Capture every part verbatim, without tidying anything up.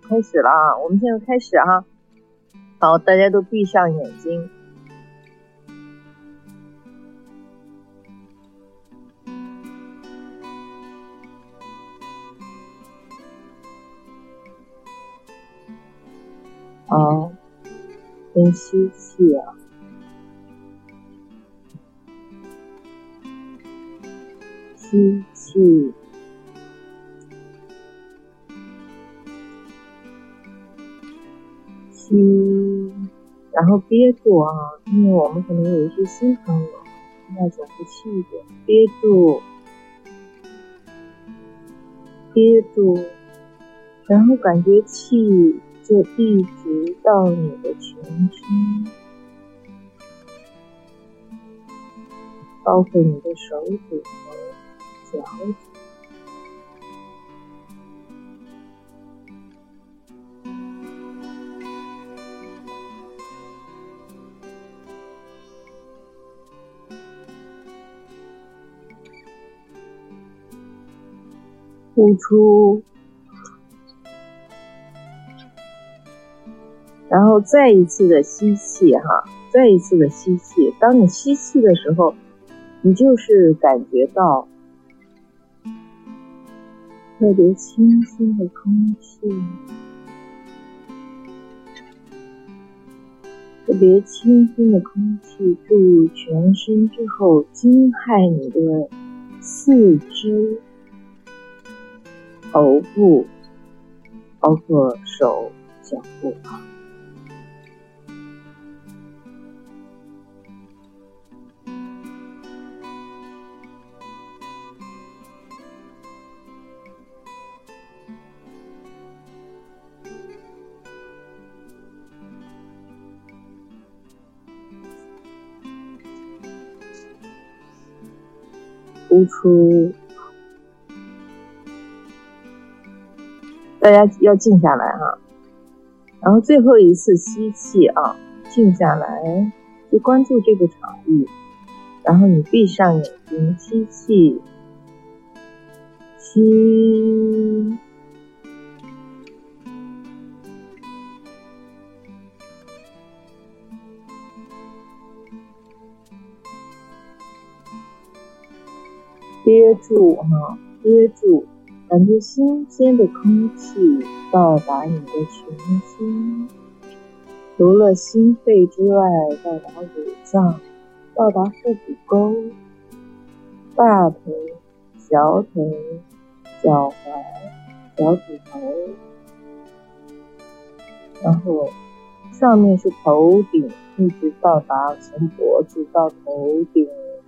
开始了啊！我们现在开始哈。好，大家都闭上眼睛。好，先吸气啊，吸气，吸，然后憋住啊，因为我们可能有一些新朋友，要总不气的，憋住，憋住，然后感觉气就一直到你的全身，包括你的手指头、脚趾。呼出，然后再一次的吸气哈，再一次的吸气。当你吸气的时候，你就是感觉到特别清新的空气，特别清新的空气注入全身之后，惊骇你的四肢、头部，包括手、脚部啊。呼出，大家要静下来哈。然后最后一次吸气啊，静下来，就关注这个场域。然后你闭上眼睛，吸气，吸，憋住哈，憋住，感觉新鲜的空气到达你的全身，除了心肺之外，到达五脏，到达腹股沟、大腿、小腿、脚踝、脚趾头，然后上面是头顶，一直到达从脖子到头顶，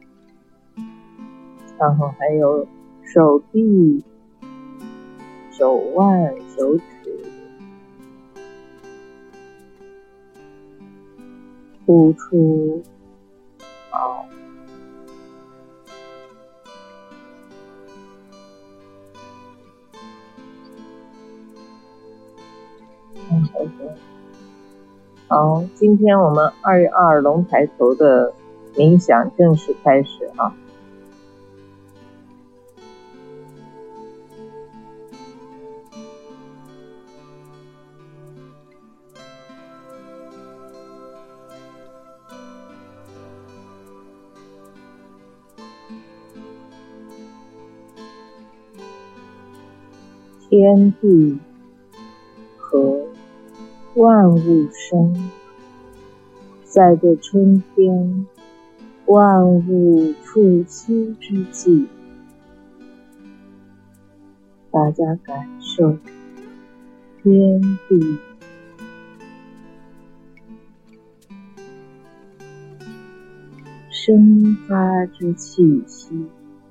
然后还有手臂、手腕、手指，呼出，好，好，今天我们二月二龙抬头的冥想正式开始啊。天地和万物生，在这春天万物复苏之际，大家感受天地生发之气息，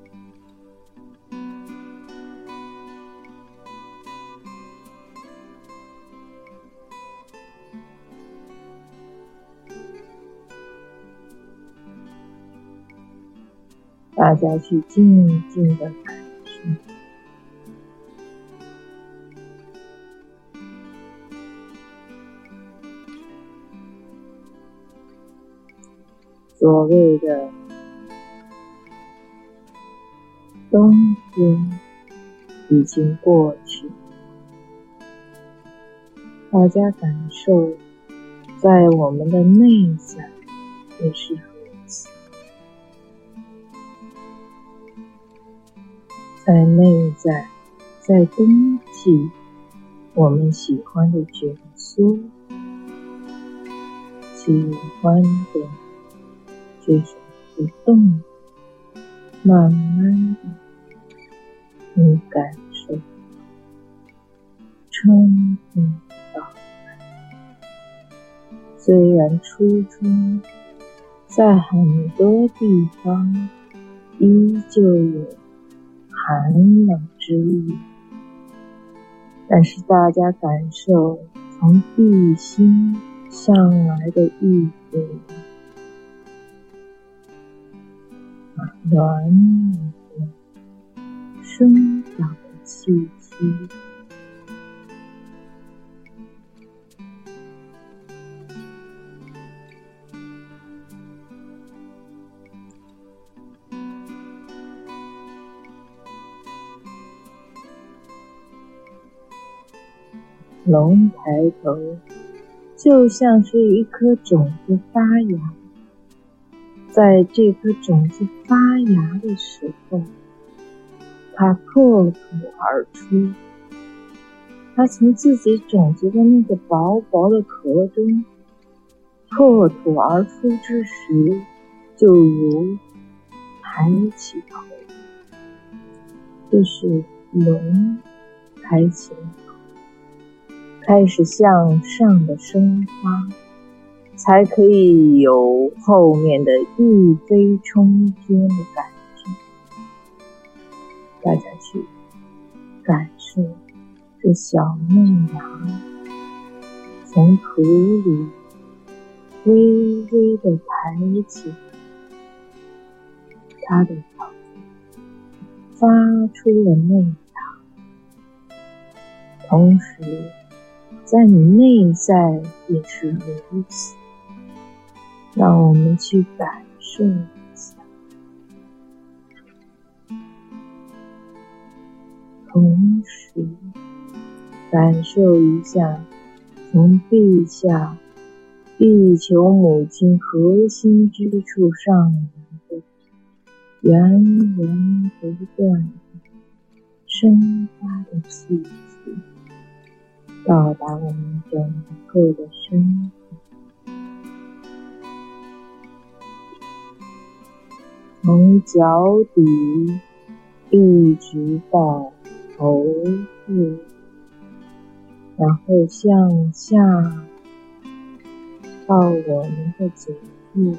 大家去静静的感受。所谓的冬天已经过去， 大家感受，在我们的内在也是如此。在内在，在冬季，我们喜欢的卷缩，喜欢的这种不动，慢慢的，你感受春天到来。虽然初春在很多地方依旧有寒冷之意，但是大家感受从地心上来的一股暖暖的生长的气息。龙抬头，就像是一颗种子发芽。在这颗种子发芽的时候，它破土而出。它从自己种子的那个薄薄的壳中破土而出之时，就如抬起头，这是龙抬起了头，开始向上的生发，才可以有后面的一飞冲天的感觉。大家去感受这小嫩芽从土里微微的抬起它的头，发出了嫩芽，同时在你内在也是如此。让我们去感受一下，同时感受一下从地下地球母亲核心之处上来的源源不断的生发的气息，到达我们整个的身体，从脚底一直到头部，然后向下到我们的颈部，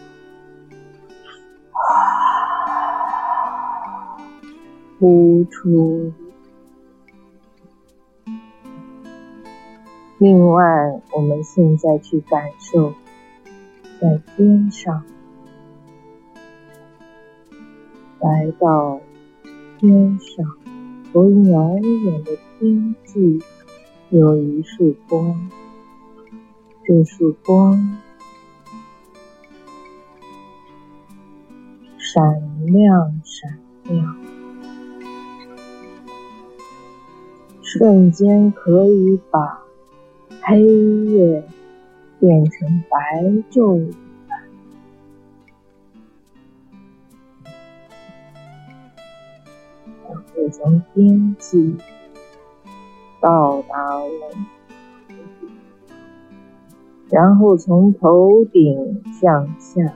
呼出。另外，我们现在去感受在天上，来到天上，从遥远的天际有一束光，这束光闪亮闪亮，瞬间可以把黑夜变成白昼一般。然后从边际到达了头顶，然后从头顶向下，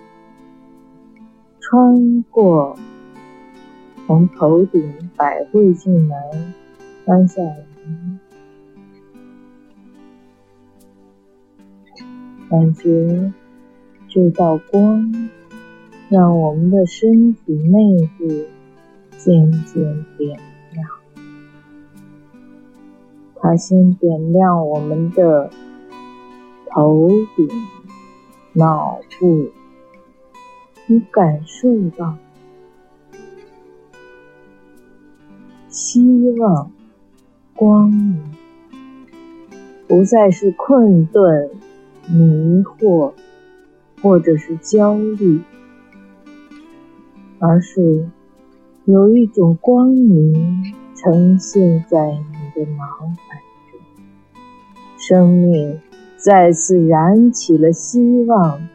穿过从头顶百会进来，翻下来，感觉这道光让我们的身体内部渐渐点亮。它先点亮我们的头顶、脑部，你感受到希望、光明，不再是困顿、迷惑或者是焦虑，而是有一种光明呈现在你的脑海中， 生命再次燃起了希望，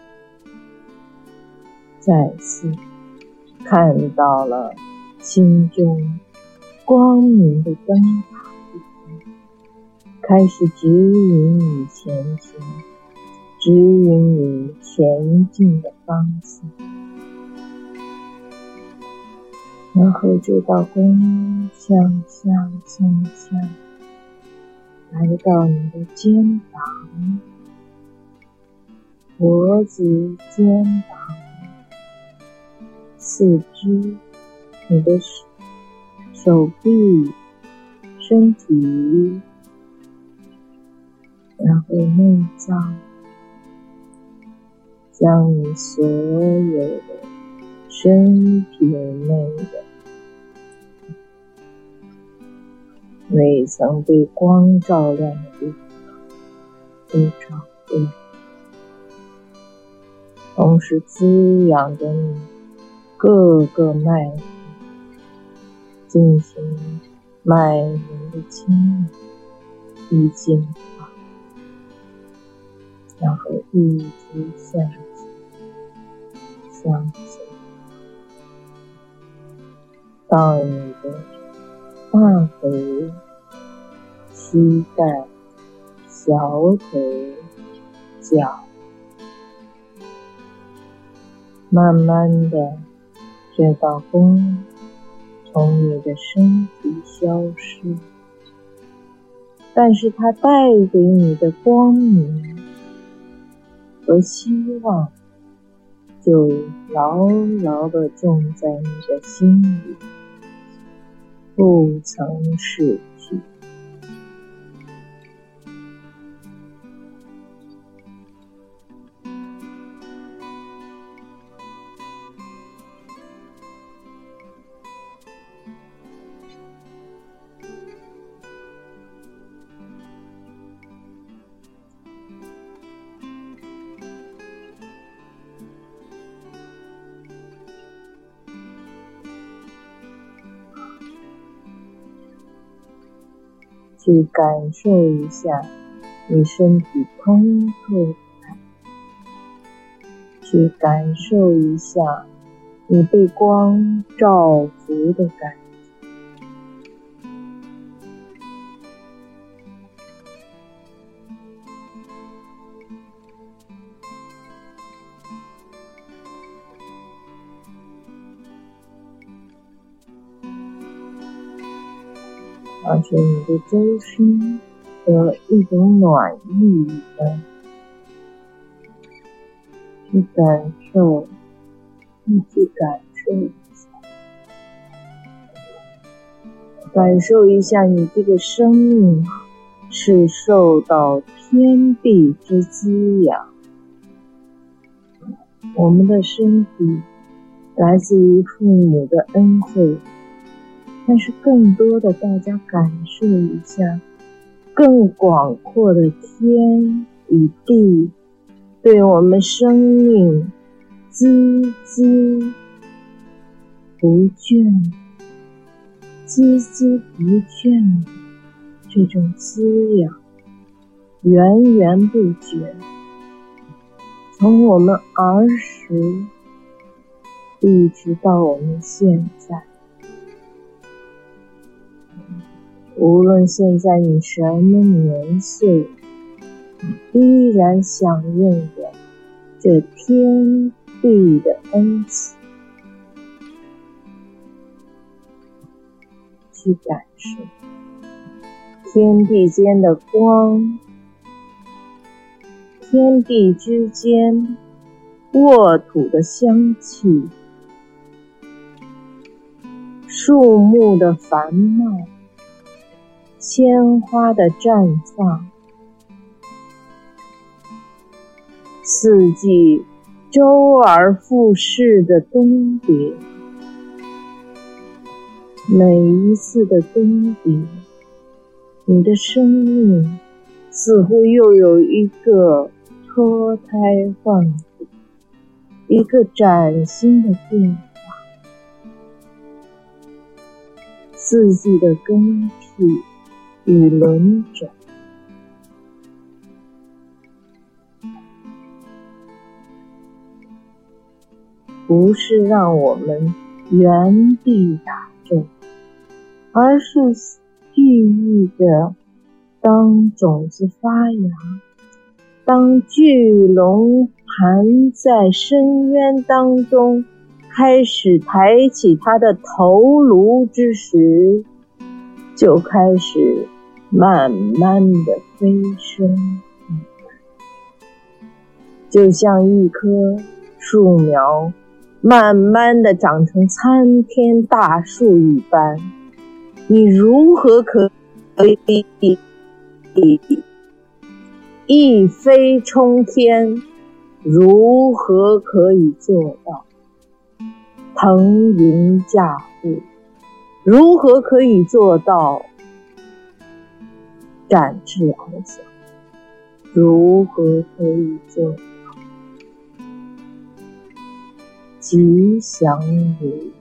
再次看到了心中光明的灯塔，开始指引你前行，指引你前进的方向。然后这道光向下向下来到你的肩膀、脖子、肩膀、四肢、你的手手臂、身体，然后内脏，将你所有的身体内的每曾被光照亮的地方都照亮，同时滋养着你各个脉轮，进行脉轮的清理与净化，然后一直向前向前到你的大腿、膝盖、小腿、脚，慢慢的这道光从你的身体消失，但是它带给你的光明和希望就牢牢地种在你的心里，不曾逝去。去感受一下你身体通透的感觉，去感受一下你被光照拂的感觉。而且你的周身有一种暖意的，去感受，你去感受一下，感受一下你这个生命是受到天地之滋养。我们的身体来自于父母的恩惠，但是更多的大家感受一下更广阔的天与地对我们生命孜孜不倦孜孜不倦的这种滋养，源源不绝，从我们儿时一直到我们现在。无论现在你什么年岁，依然享用着这天地的恩赐，去感受天地间的光，天地之间沃土的香气，树木的繁茂，鲜花的绽放，四季周而复始的冬别，每一次的冬别，你的生命似乎又有一个脱胎换骨，一个崭新的变化。四季的更替与轮转， 不是让我们原地打转，而是寓意着当种子发芽，当巨龙盘在深渊当中开始抬起它的头颅之时，就开始慢慢的飞升，就像一棵树苗慢慢的长成参天大树一般。你如何可以一飞冲天？如何可以做到腾云驾雾？如何可以做到展翅翱翔？如何可以做到吉祥如意？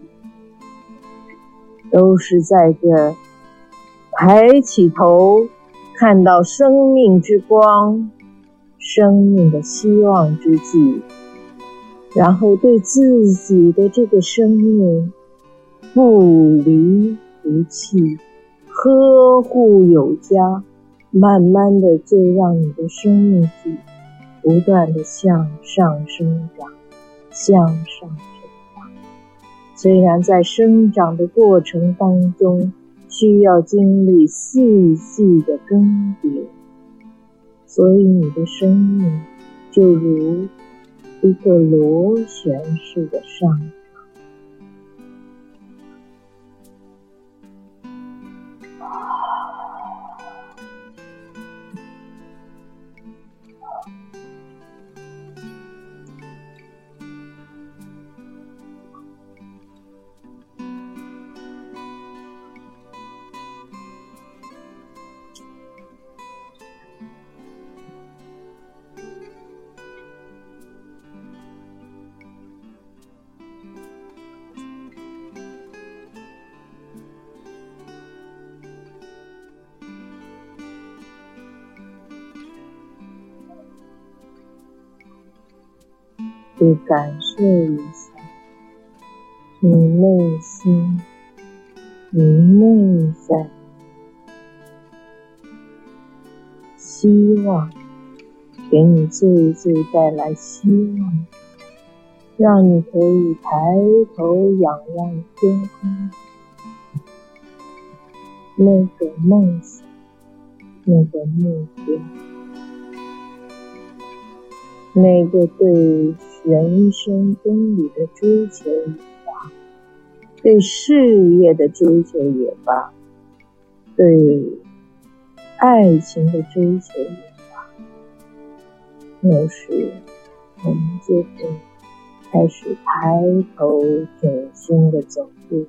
都是在这抬起头，看到生命之光，生命的希望之际，然后对自己的这个生命不离不弃，呵护有加，慢慢的就让你的生命体不断的向上生长，向上生长。虽然在生长的过程当中需要经历四季的更迭，所以你的生命就如一个螺旋式的上涨。去感受一下你内心，你内在希望，给你最最带来希望，让你可以抬头仰望天空，那个梦想，那个目标，那个对人生真理的追求也罢，对事业的追求也罢，对爱情的追求也罢，有时我们就会开始抬头挺胸的走路。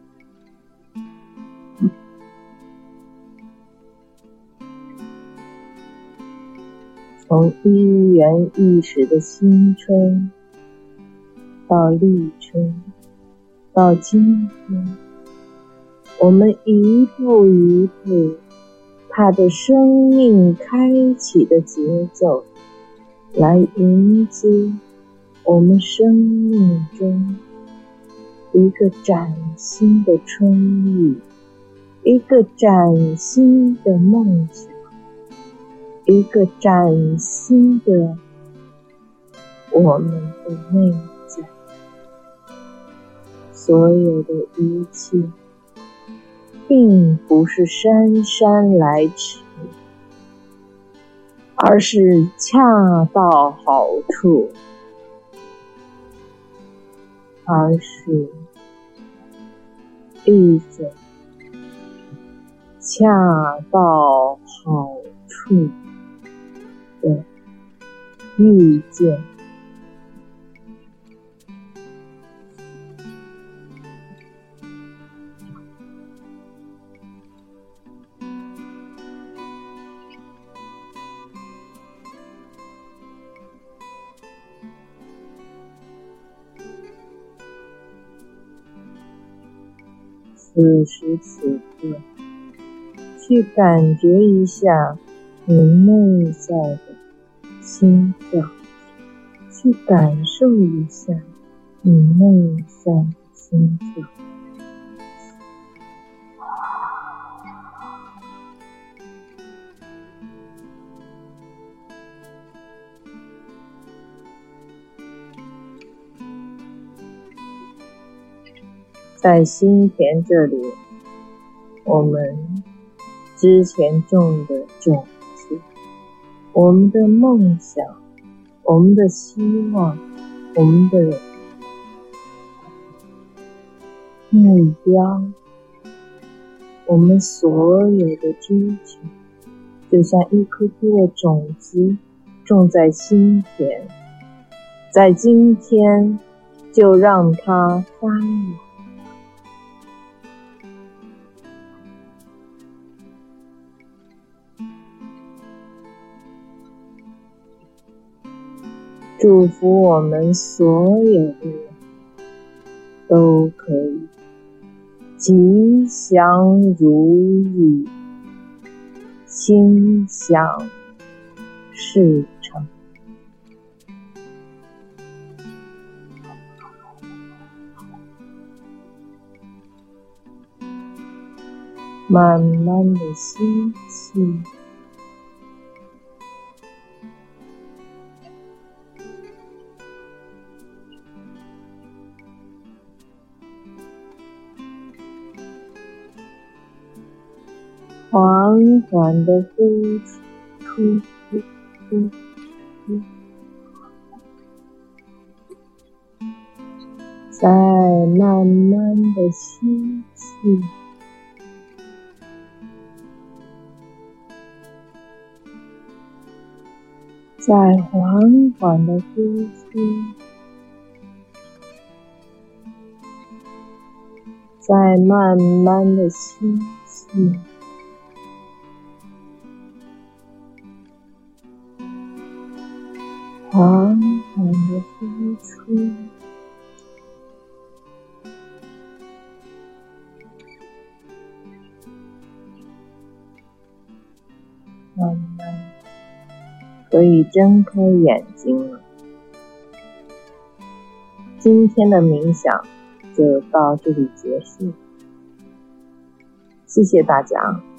从一元一始的新春到立春，到今天，我们一步一步踏着生命开启的节奏，来迎接我们生命中一个崭新的春意，一个崭新的梦想，一个崭新的我们的内在。所有的一切并不是姗姗来迟，而是恰到好处，而是一种恰到好处的遇见。此时此刻，去感觉一下你内在的心跳，去感受一下你内在的心跳。在心田这里，我们之前种的种子，我们的梦想，我们的希望，我们的目标，我们所有的追求，就像一颗颗的种子种在心田，在今天就让它发芽。祝福我们所有的人都可以吉祥如意，心想事成。慢慢的吸气，缓缓的呼出，呼呼呼，再慢慢的吸气，再缓缓的呼出，再慢慢的吸气，缓缓的呼出，慢慢可以睁开眼睛了。今天的冥想就到这里结束，谢谢大家。